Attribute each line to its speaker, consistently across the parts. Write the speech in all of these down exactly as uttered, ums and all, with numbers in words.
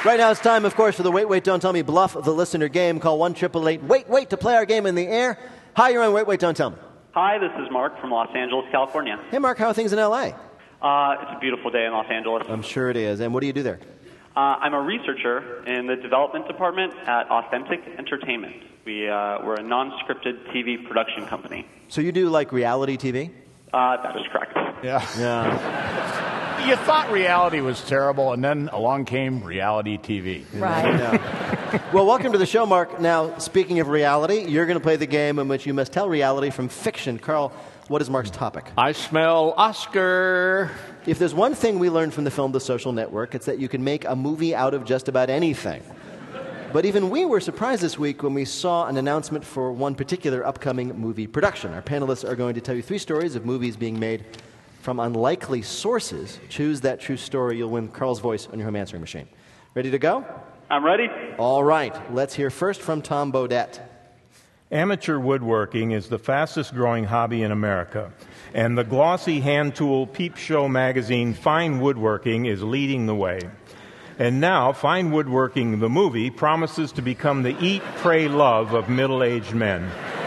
Speaker 1: Right now it's time, of course, for the Wait, Wait, Don't Tell Me Bluff the Listener game. Call one eight eight eight, wait, wait to play our game in the air. Hi, you're on Wait, Wait, Don't Tell Me.
Speaker 2: Hi, this is Mark from Los Angeles, California.
Speaker 1: Hey, Mark, how are things in L A?
Speaker 2: Uh, it's a beautiful day in Los Angeles.
Speaker 1: I'm sure it is. And what do you do there?
Speaker 2: Uh, I'm a researcher in the development department at Authentic Entertainment. We, uh, we're a non-scripted T V production company.
Speaker 1: So you do, like, reality T V?
Speaker 2: Uh, that is correct.
Speaker 3: Yeah.
Speaker 1: Yeah.
Speaker 3: You thought reality was terrible, and then along came reality T V.
Speaker 4: Right.
Speaker 1: Yeah. Well, welcome to the show, Mark. Now, speaking of reality, you're going to play the game in which you must tell reality from fiction. Carl, what is Mark's topic?
Speaker 5: I smell Oscar.
Speaker 1: If there's one thing we learned from the film The Social Network, it's that you can make a movie out of just about anything. But even we were surprised this week when we saw an announcement for one particular upcoming movie production. Our panelists are going to tell you three stories of movies being made from unlikely sources. Choose that true story. You'll win Carl's voice on your home answering machine. Ready to go?
Speaker 2: I'm ready.
Speaker 1: All right. Let's hear first from Tom Bodette.
Speaker 6: Amateur woodworking is the fastest growing hobby in America, and the glossy hand tool peep show magazine Fine Woodworking is leading the way. And now, Fine Woodworking, the movie, promises to become the eat, pray, love of middle-aged men.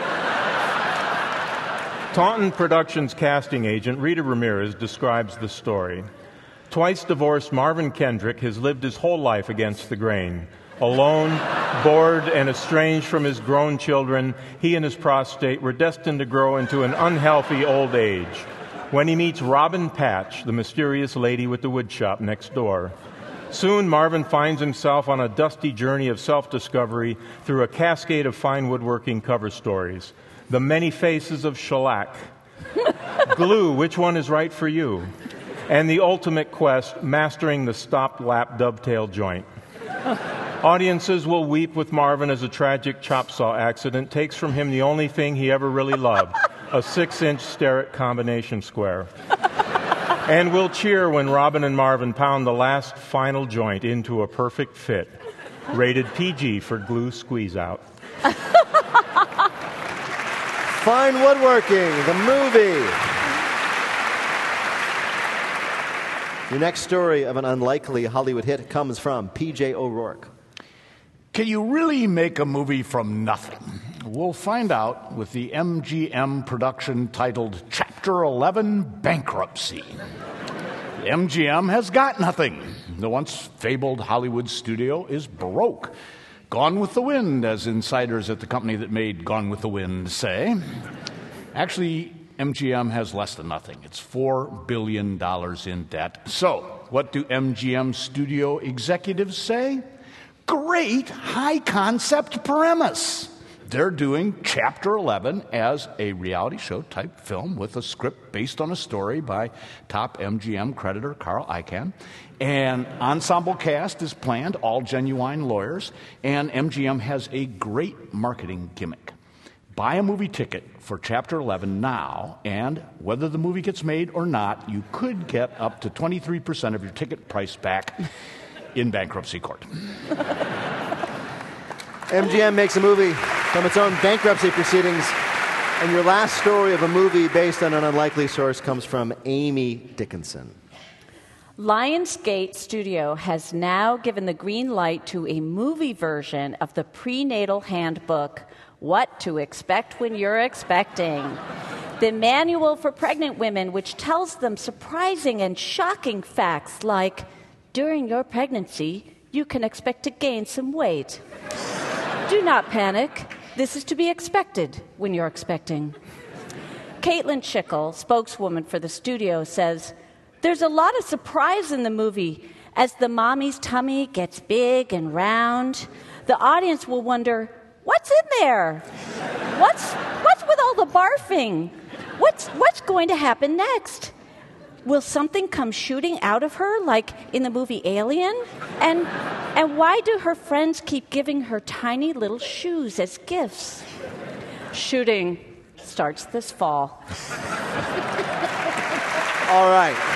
Speaker 6: Taunton Productions casting agent Rita Ramirez describes the story. Twice divorced Marvin Kendrick has lived his whole life against the grain. Alone, bored, and estranged from his grown children, he and his prostate were destined to grow into an unhealthy old age. When he meets Robin Patch, the mysterious lady with the woodshop next door. Soon, Marvin finds himself on a dusty journey of self-discovery through a cascade of fine woodworking cover stories. The Many Faces of Shellac, Glue, Which One is Right for You, and the ultimate quest, Mastering the Stop-Lap Dovetail Joint. Audiences will weep with Marvin as a tragic chop saw accident takes from him the only thing he ever really loved, a six-inch Starrett combination square. And will cheer when Robin and Marvin pound the last final joint into a perfect fit. Rated P G for Glue Squeeze Out.
Speaker 1: Fine Woodworking, the movie. Your next story of an unlikely Hollywood hit comes from P J O'Rourke.
Speaker 3: Can you really make a movie from nothing? We'll find out with the M G M production titled Chapter eleven, Bankruptcy. M G M has got nothing. The once fabled Hollywood studio is broke. Gone with the Wind, as insiders at the company that made Gone with the Wind say. Actually, M G M has less than nothing. It's four billion dollars in debt. So, what do M G M studio executives say? Great high-concept premise. They're doing Chapter eleven as a reality show type film with a script based on a story by top M G M creditor Carl Icahn. An ensemble cast is planned, all genuine lawyers, and M G M has a great marketing gimmick. Buy a movie ticket for Chapter eleven now, and whether the movie gets made or not, you could get up to twenty-three percent of your ticket price back in bankruptcy court.
Speaker 1: M G M makes a movie from its own bankruptcy proceedings. And your last story of a movie based on an unlikely source comes from Amy Dickinson.
Speaker 4: Lionsgate Studio has now given the green light to a movie version of the prenatal handbook, What to Expect When You're Expecting. The manual for pregnant women, which tells them surprising and shocking facts like, during your pregnancy, you can expect to gain some weight. Do not panic. This is to be expected when you're expecting. Caitlin Schickel, spokeswoman for the studio, says, there's a lot of surprise in the movie. As the mommy's tummy gets big and round, the audience will wonder, what's in there? What's, what's with all the barfing? What's, what's going to happen next? Will something come shooting out of her, like in the movie Alien? And, and why do her friends keep giving her tiny little shoes as gifts? Shooting starts this fall.
Speaker 1: All right.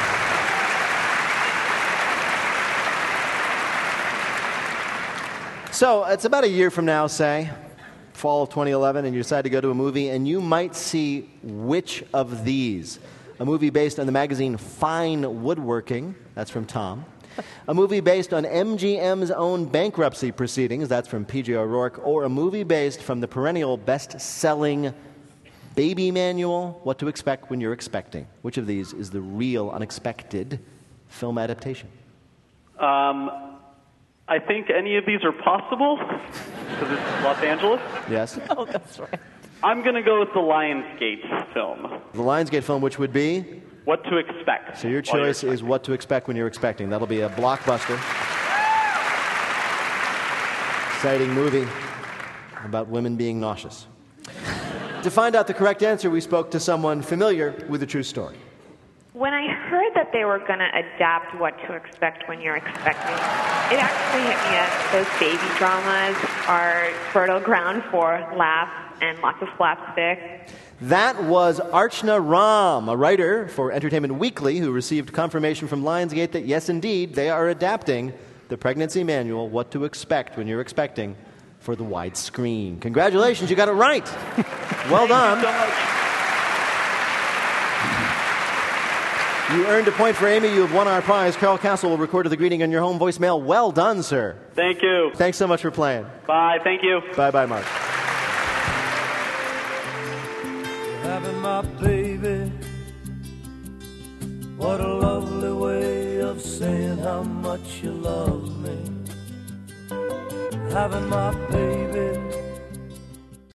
Speaker 1: So it's about a year from now, say, fall of twenty eleven, and you decide to go to a movie, and you might see which of these. A movie based on the magazine Fine Woodworking, that's from Tom. A movie based on M G M's own bankruptcy proceedings, that's from P J O'Rourke, or a movie based from the perennial best-selling Baby Manual, What to Expect When You're Expecting. Which of these is the real unexpected film adaptation?
Speaker 2: Um, I think any of these are possible, because it's Los Angeles.
Speaker 1: Yes?
Speaker 4: Oh, that's right.
Speaker 2: I'm going to go with the Lionsgate film,
Speaker 1: The Lionsgate film, which would be?
Speaker 2: What to Expect.
Speaker 1: So your
Speaker 2: while you're
Speaker 1: choice is
Speaker 2: expecting.
Speaker 1: What to Expect When You're Expecting. That'll be a blockbuster. Exciting movie about women being nauseous. To find out the correct answer, we spoke to someone familiar with the true story.
Speaker 7: When I heard that they were going to adapt What to Expect When You're Expecting, it actually hit me that those baby dramas are fertile ground for laughs and lots of slapstick.
Speaker 1: That was Archana Ram, a writer for Entertainment Weekly, who received confirmation from Lionsgate that, yes, indeed, they are adapting the pregnancy manual, What to Expect When You're Expecting, for the widescreen. Congratulations, you got it right. Well done.
Speaker 2: Thank you so much.
Speaker 1: You earned a point for Amy. You have won our prize. Carol Castle will record the greeting on your home voicemail. Well done, sir.
Speaker 2: Thank you.
Speaker 1: Thanks so much for playing.
Speaker 2: Bye. Thank you.
Speaker 1: Bye-bye, Mark.
Speaker 8: Having my baby, what a lovely way of saying how much you love me. Having my baby